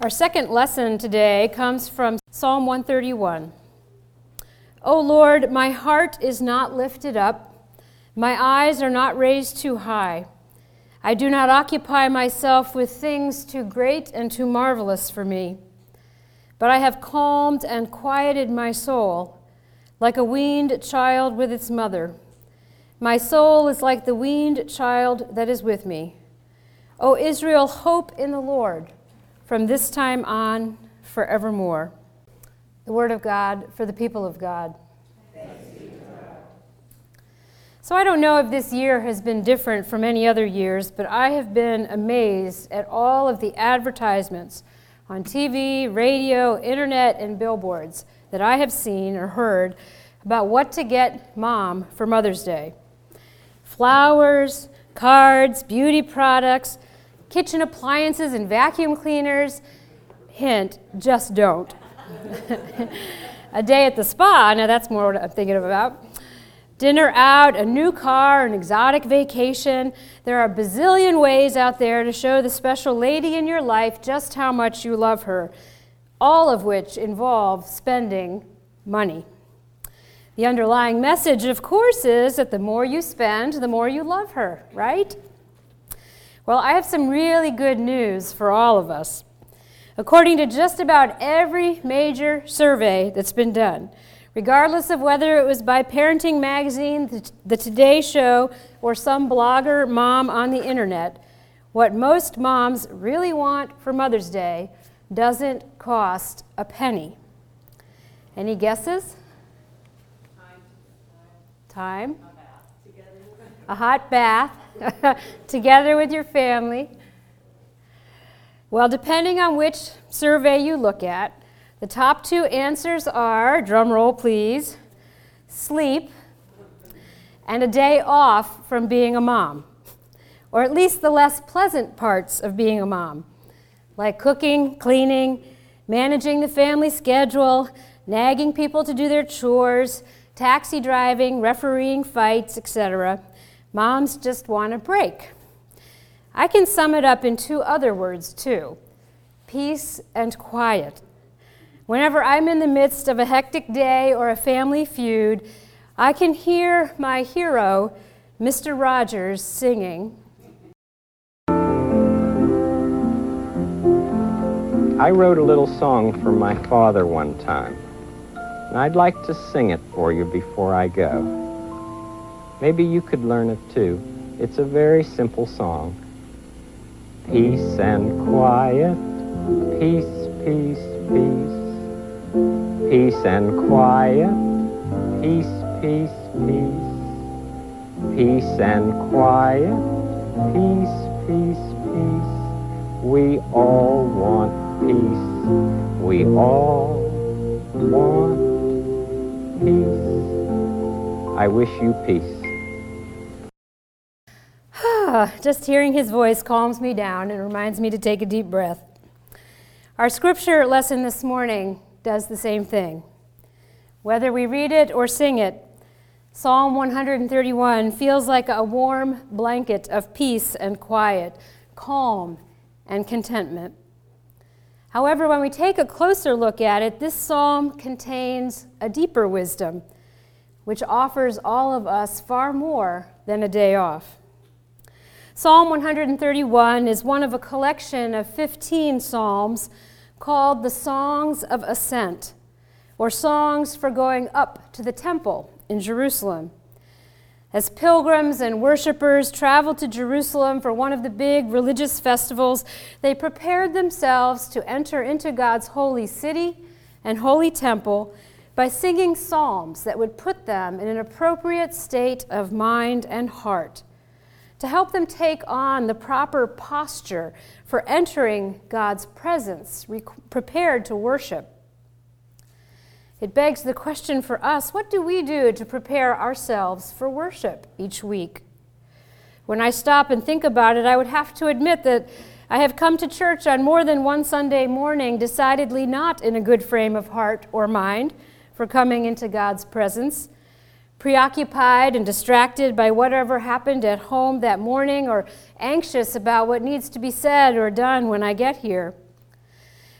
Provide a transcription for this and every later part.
Our second lesson today comes from Psalm 131. O Lord, my heart is not lifted up, my eyes are not raised too high. I do not occupy myself with things too great and too marvelous for me, but I have calmed and quieted my soul, like a weaned child with its mother. My soul is like the weaned child that is with me. O Israel, hope in the Lord, from this time on, forevermore. The word of God for the people of God. Thanks be to God. So I don't know if this year has been different from any other years, but I have been amazed at all of the advertisements on TV, radio, internet, and billboards that I have seen or heard about what to get Mom for Mother's Day. Flowers, cards, beauty products, kitchen appliances and vacuum cleaners. Hint, just don't. A day at the spa, now that's more what I'm thinking about. Dinner out, a new car, an exotic vacation. There are a bazillion ways out there to show the special lady in your life just how much you love her, all of which involve spending money. The underlying message, of course, is that the more you spend, the more you love her, right? Well, I have some really good news for all of us. According to just about every major survey that's been done, regardless of whether it was by Parenting Magazine, the Today Show, or some blogger mom on the internet, what most moms really want for Mother's Day doesn't cost a penny. Any guesses? Time. A hot bath. Together with your family. Well, depending on which survey you look at, the top two answers are, drum roll please, sleep and a day off from being a mom, or at least the less pleasant parts of being a mom, like cooking, cleaning, managing the family schedule, nagging people to do their chores, taxi driving, refereeing fights, etc. Moms just want a break. I can sum it up in two other words, too: peace and quiet. Whenever I'm in the midst of a hectic day or a family feud, I can hear my hero, Mr. Rogers, singing. I wrote a little song for my father one time, and I'd like to sing it for you before I go. Maybe you could learn it too. It's a very simple song. Peace and quiet, peace, peace, peace. Peace and quiet, peace, peace, peace. Peace and quiet, peace, peace, peace. We all want peace. We all want peace. I wish you peace. Just hearing his voice calms me down and reminds me to take a deep breath. Our scripture lesson this morning does the same thing. Whether we read it or sing it, Psalm 131 feels like a warm blanket of peace and quiet, calm and contentment. However, when we take a closer look at it, this psalm contains a deeper wisdom, which offers all of us far more than a day off. Psalm 131 is one of a collection of 15 psalms called the Songs of Ascent, or songs for going up to the temple in Jerusalem. As pilgrims and worshipers traveled to Jerusalem for one of the big religious festivals, they prepared themselves to enter into God's holy city and holy temple by singing psalms that would put them in an appropriate state of mind and heart, to help them take on the proper posture for entering God's presence, prepared to worship. It begs the question for us, what do we do to prepare ourselves for worship each week? When I stop and think about it, I would have to admit that I have come to church on more than one Sunday morning decidedly not in a good frame of heart or mind for coming into God's presence, preoccupied and distracted by whatever happened at home that morning, or anxious about what needs to be said or done when I get here.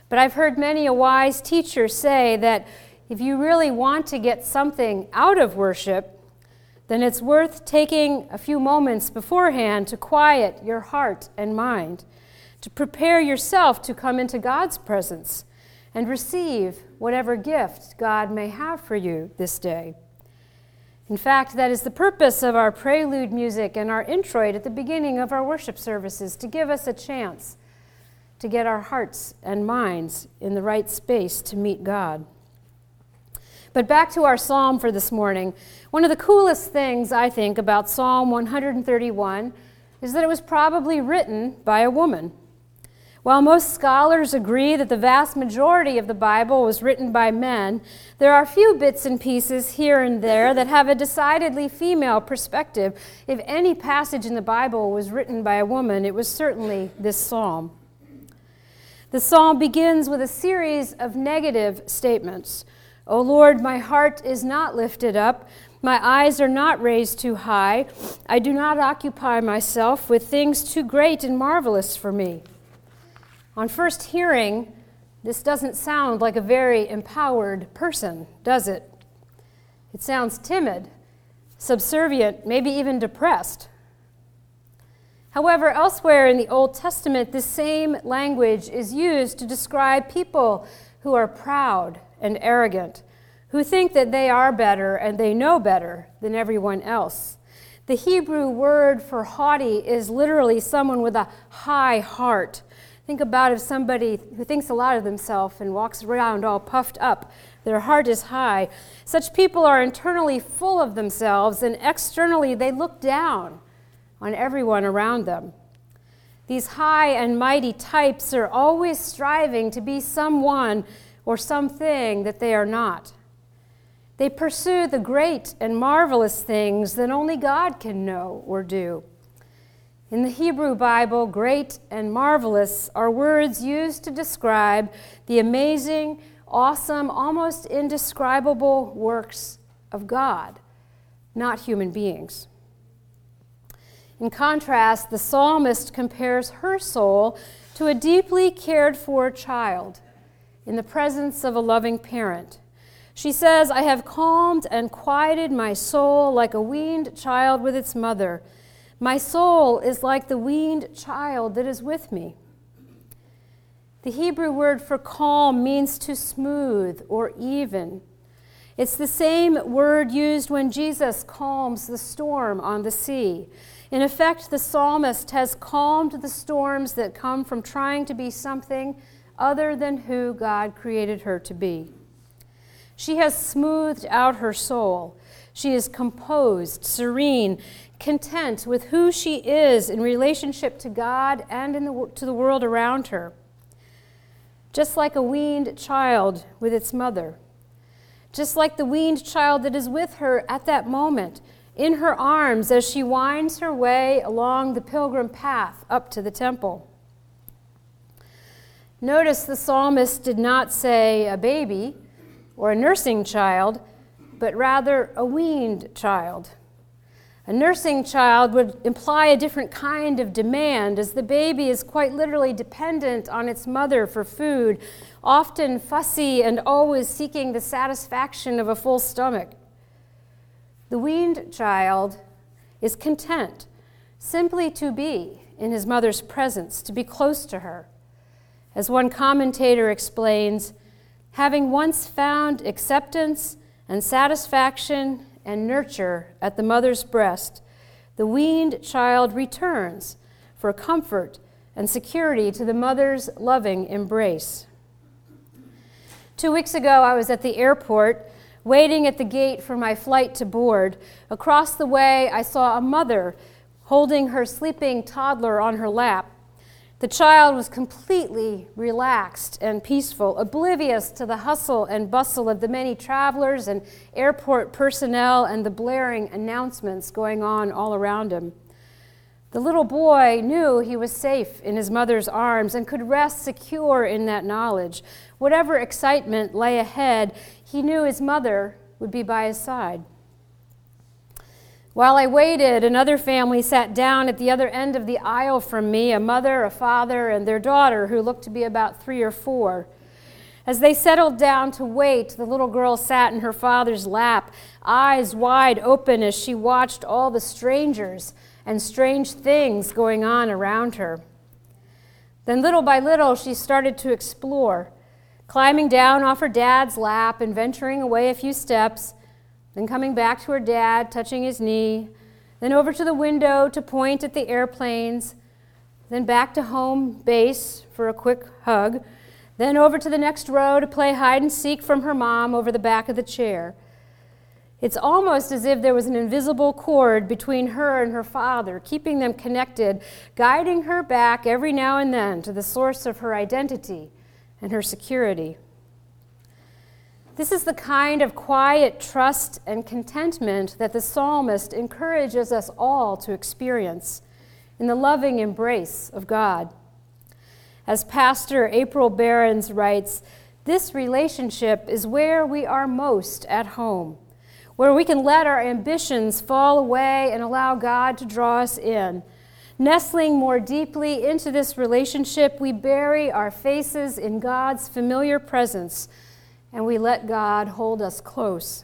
But I've heard many a wise teacher say that if you really want to get something out of worship, then it's worth taking a few moments beforehand to quiet your heart and mind, to prepare yourself to come into God's presence and receive whatever gift God may have for you this day. In fact, that is the purpose of our prelude music and our introit at the beginning of our worship services, to give us a chance to get our hearts and minds in the right space to meet God. But back to our psalm for this morning. One of the coolest things, I think, about Psalm 131 is that it was probably written by a woman. While most scholars agree that the vast majority of the Bible was written by men, there are a few bits and pieces here and there that have a decidedly female perspective. If any passage in the Bible was written by a woman, it was certainly this psalm. The psalm begins with a series of negative statements. O Lord, my heart is not lifted up. My eyes are not raised too high. I do not occupy myself with things too great and marvelous for me. On first hearing, this doesn't sound like a very empowered person, does it? It sounds timid, subservient, maybe even depressed. However, elsewhere in the Old Testament, this same language is used to describe people who are proud and arrogant, who think that they are better and they know better than everyone else. The Hebrew word for haughty is literally someone with a high heart. Think about if somebody who thinks a lot of themselves and walks around all puffed up, their heart is high. Such people are internally full of themselves, and externally they look down on everyone around them. These high and mighty types are always striving to be someone or something that they are not. They pursue the great and marvelous things that only God can know or do. In the Hebrew Bible, great and marvelous are words used to describe the amazing, awesome, almost indescribable works of God, not human beings. In contrast, the psalmist compares her soul to a deeply cared for child in the presence of a loving parent. She says, I have calmed and quieted my soul like a weaned child with its mother. My soul is like the weaned child that is with me. The Hebrew word for calm means to smooth or even. It's the same word used when Jesus calms the storm on the sea. In effect, the psalmist has calmed the storms that come from trying to be something other than who God created her to be. She has smoothed out her soul. She is composed, serene, content with who she is in relationship to God and to the world around her. Just like a weaned child with its mother. Just like the weaned child that is with her at that moment, in her arms as she winds her way along the pilgrim path up to the temple. Notice the psalmist did not say a baby or a nursing child, but rather a weaned child. A nursing child would imply a different kind of demand, as the baby is quite literally dependent on its mother for food, often fussy and always seeking the satisfaction of a full stomach. The weaned child is content simply to be in his mother's presence, to be close to her. As one commentator explains, having once found acceptance and satisfaction and nurture at the mother's breast, the weaned child returns for comfort and security to the mother's loving embrace. 2 weeks ago, I was at the airport waiting at the gate for my flight to board. Across the way, I saw a mother holding her sleeping toddler on her lap. The child was completely relaxed and peaceful, oblivious to the hustle and bustle of the many travelers and airport personnel and the blaring announcements going on all around him. The little boy knew he was safe in his mother's arms and could rest secure in that knowledge. Whatever excitement lay ahead, he knew his mother would be by his side. While I waited, another family sat down at the other end of the aisle from me, a mother, a father, and their daughter, who looked to be about 3 or 4. As they settled down to wait, the little girl sat in her father's lap, eyes wide open as she watched all the strangers and strange things going on around her. Then little by little, she started to explore, climbing down off her dad's lap and venturing away a few steps, then coming back to her dad, touching his knee, then over to the window to point at the airplanes, then back to home base for a quick hug, then over to the next row to play hide and seek from her mom over the back of the chair. It's almost as if there was an invisible cord between her and her father, keeping them connected, guiding her back every now and then to the source of her identity and her security. This is the kind of quiet trust and contentment that the psalmist encourages us all to experience in the loving embrace of God. As Pastor April Behrens writes, this relationship is where we are most at home, where we can let our ambitions fall away and allow God to draw us in. Nestling more deeply into this relationship, we bury our faces in God's familiar presence, and we let God hold us close.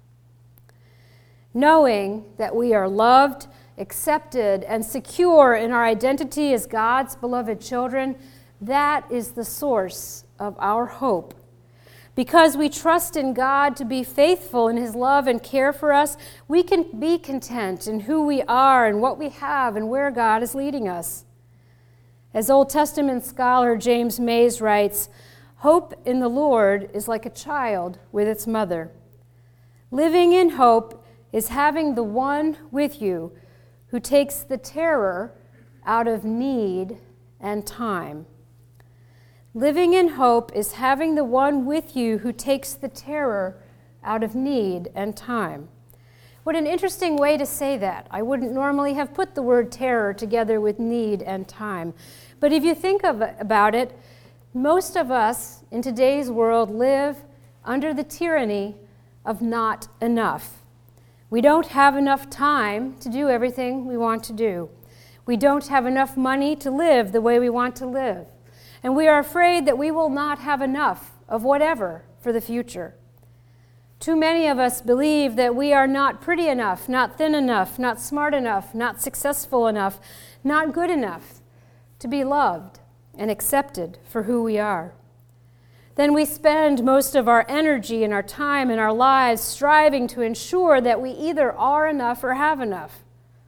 Knowing that we are loved, accepted, and secure in our identity as God's beloved children, that is the source of our hope. Because we trust in God to be faithful in His love and care for us, we can be content in who we are and what we have and where God is leading us. As Old Testament scholar James Mays writes, hope in the Lord is like a child with its mother. Living in hope is having the one with you who takes the terror out of need and time. Living in hope is having the one with you who takes the terror out of need and time. What an interesting way to say that. I wouldn't normally have put the word terror together with need and time. But if you think about it, most of us in today's world live under the tyranny of not enough. We don't have enough time to do everything we want to do. We don't have enough money to live the way we want to live. And we are afraid that we will not have enough of whatever for the future. Too many of us believe that we are not pretty enough, not thin enough, not smart enough, not successful enough, not good enough to be loved and accepted for who we are. Then we spend most of our energy and our time and our lives striving to ensure that we either are enough or have enough.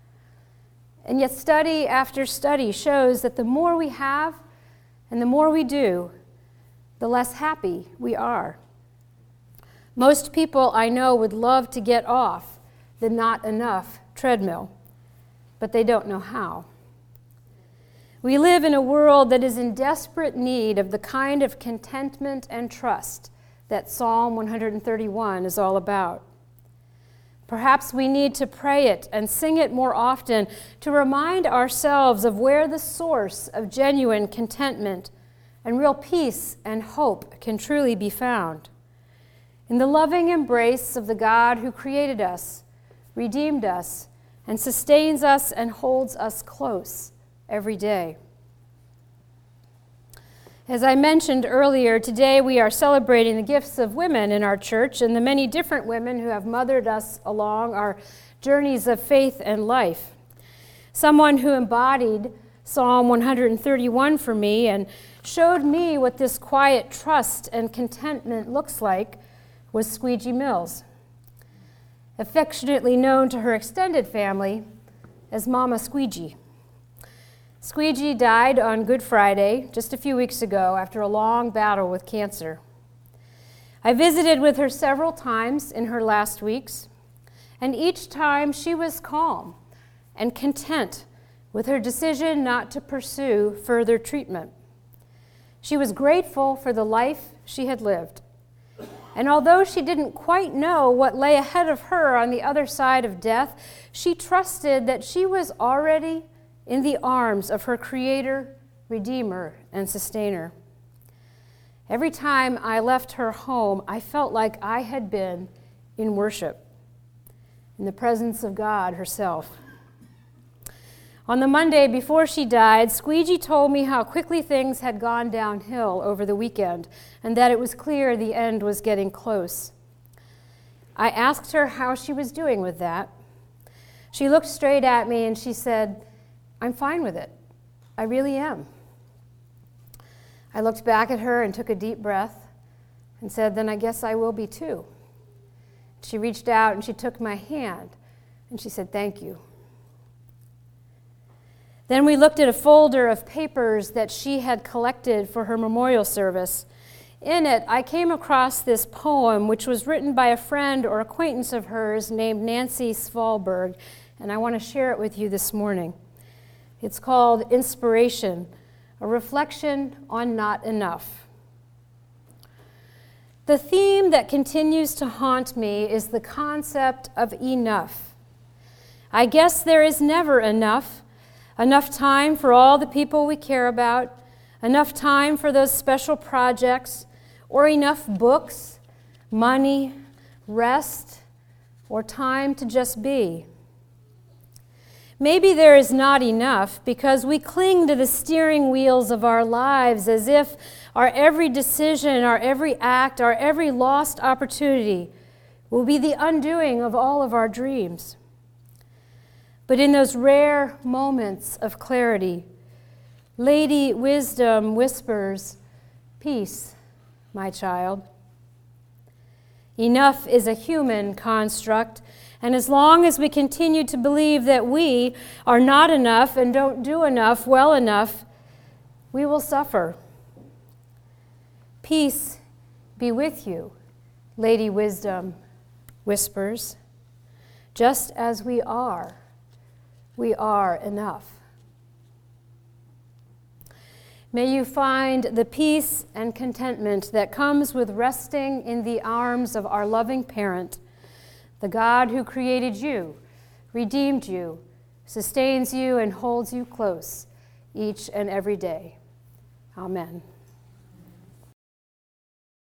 And yet study after study shows that the more we have and the more we do, the less happy we are. Most people I know would love to get off the not enough treadmill, but they don't know how. We live in a world that is in desperate need of the kind of contentment and trust that Psalm 131 is all about. Perhaps we need to pray it and sing it more often to remind ourselves of where the source of genuine contentment and real peace and hope can truly be found. In the loving embrace of the God who created us, redeemed us, and sustains us and holds us close every day. As I mentioned earlier, today we are celebrating the gifts of women in our church and the many different women who have mothered us along our journeys of faith and life. Someone who embodied Psalm 131 for me and showed me what this quiet trust and contentment looks like was Squeegee Mills, affectionately known to her extended family as Mama Squeegee. Squeegee died on Good Friday, just a few weeks ago, after a long battle with cancer. I visited with her several times in her last weeks, and each time she was calm and content with her decision not to pursue further treatment. She was grateful for the life she had lived. And although she didn't quite know what lay ahead of her on the other side of death, she trusted that she was already in the arms of her Creator, Redeemer, and Sustainer. Every time I left her home, I felt like I had been in worship. in the presence of God herself. On the Monday before she died, Squeegee told me how quickly things had gone downhill over the weekend and that it was clear the end was getting close. I asked her how she was doing with that. She looked straight at me and she said, "I'm fine with it. I really am." I looked back at her and took a deep breath and said, "Then I guess I will be too." She reached out and she took my hand and she said, "Thank you." Then we looked at a folder of papers that she had collected for her memorial service. In it, I came across this poem, which was written by a friend or acquaintance of hers named Nancy Svalberg, and I want to share it with you this morning. It's called Inspiration, a reflection on not enough. The theme that continues to haunt me is the concept of enough. I guess there is never enough time for all the people we care about, enough time for those special projects, or enough books, money, rest, or time to just be. Maybe there is not enough because we cling to the steering wheels of our lives as if our every decision, our every act, our every lost opportunity will be the undoing of all of our dreams. But in those rare moments of clarity, Lady Wisdom whispers, "Peace, my child." Enough is a human construct, and as long as we continue to believe that we are not enough and don't do enough well enough, we will suffer. "Peace be with you," Lady Wisdom whispers. Just as we are enough. May you find the peace and contentment that comes with resting in the arms of our loving parent, the God who created you, redeemed you, sustains you, and holds you close each and every day. Amen.